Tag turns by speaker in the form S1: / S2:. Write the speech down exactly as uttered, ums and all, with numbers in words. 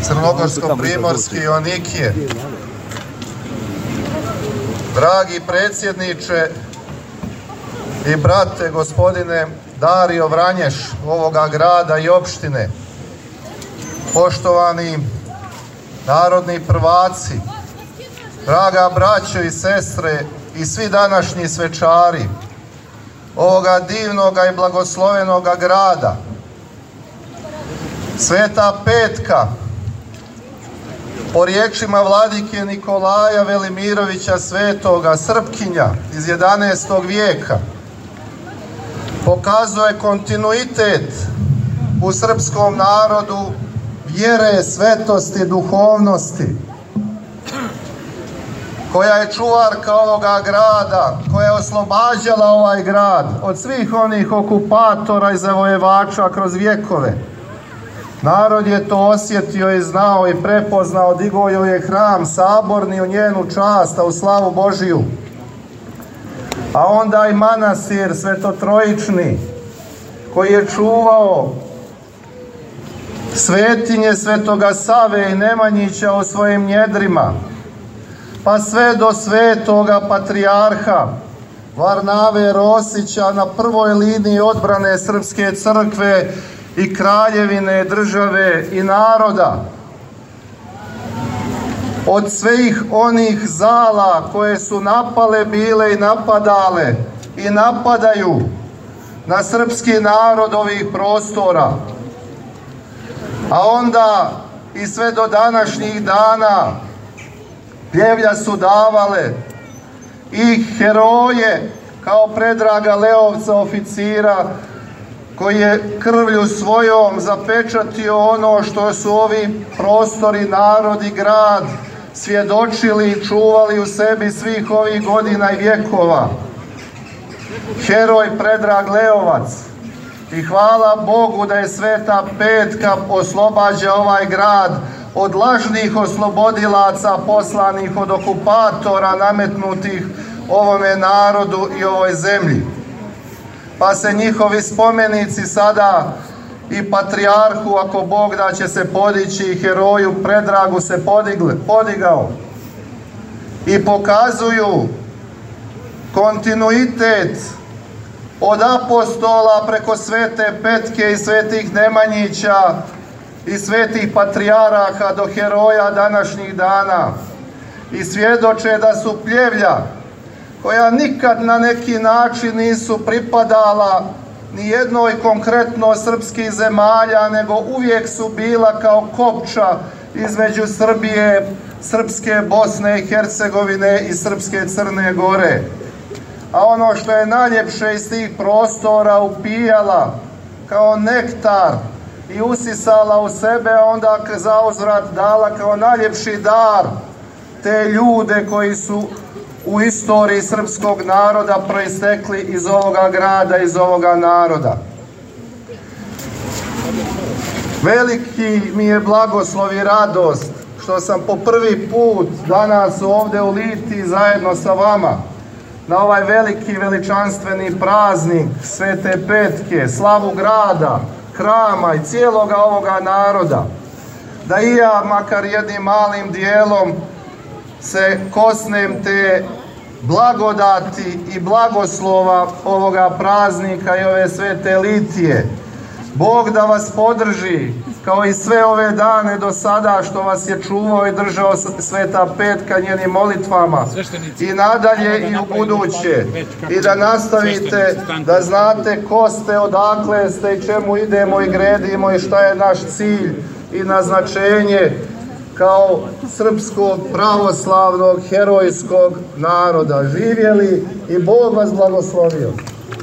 S1: Crnogorsko-primorski Jonikije. Dragi predsjedniče i brate, gospodine Dario Vranješ ovoga grada i opštine, poštovani narodni prvaci, draga braćo i sestre i svi današnji svečari ovoga divnoga i blagoslovenoga grada, Sveta petka, po riječima vladike Nikolaja Velimirovića Svetoga, Srpkinja iz jedanaestog vijeka, pokazuje kontinuitet u srpskom narodu vjere, svetosti, duhovnosti, koja je čuvarka ovoga grada, koja je oslobađala ovaj grad od svih onih okupatora i zavojevača kroz vjekove. Narod je to osjetio i znao i prepoznao, digao joj je hram saborni u njenu čast, a u slavu Božiju. A onda i manastir Svetotrojični, koji je čuvao svetinje Svetoga Save i Nemanjića u svojim njedrima, pa sve do svetoga patrijarha Varnave Rosića na prvoj liniji odbrane Srpske crkve i kraljevine, države i naroda. Od svih onih zala koje su napale bile i napadale i napadaju na srpski narod ovih prostora. A onda i sve do današnjih dana pljevlja su davale i heroje kao Predraga Leovca, oficira, koji je krvlju svojom zapečatio ono što su ovi prostori, narod i grad svjedočili i čuvali u sebi svih ovih godina i vjekova. Heroj Predrag Leovac. I hvala Bogu da je Sveta petka oslobađa ovaj grad od lažnih oslobodilaca poslanih od okupatora nametnutih ovome narodu i ovoj zemlji. Pa se njihovi spomenici sada i patrijarhu, ako Bog da, će se podići, i heroju Predragu se podigle, podigao. I pokazuju kontinuitet od apostola preko Svete petke i svetih Nemanjića i svetih patrijaraha do heroja današnjih dana. I svjedoče da su pljevlja, koja nikad na neki način nisu pripadala ni jednoj konkretno srpskih zemalja, nego uvijek su bila kao kopča između Srbije, srpske Bosne i Hercegovine i srpske Crne Gore. A ono što je najljepše iz tih prostora upijala kao nektar i usisala u sebe, a onda zauzvrat dala kao najljepši dar te ljude koji su u istoriji srpskog naroda proistekli iz ovoga grada, iz ovoga naroda. Veliki mi je blagoslov i radost što sam po prvi put danas ovdje u Litiji zajedno sa vama na ovaj veliki veličanstveni praznik Svete petke, slavu grada, hrama i cijeloga ovoga naroda, da i ja makar jednim malim dijelom se kosnem te blagodati i blagoslova ovoga praznika i ove Svete Litije. Bog da vas podrži kao i sve ove dane do sada što vas je čuvao i držao Sveta petka njenim molitvama i nadalje i u buduće, i da nastavite da znate ko ste, odakle ste i čemu idemo i gredimo i šta je naš cilj i naznačenje kao srpskog pravoslavnog herojskog naroda. Živjeli i Bog vas blagoslovio.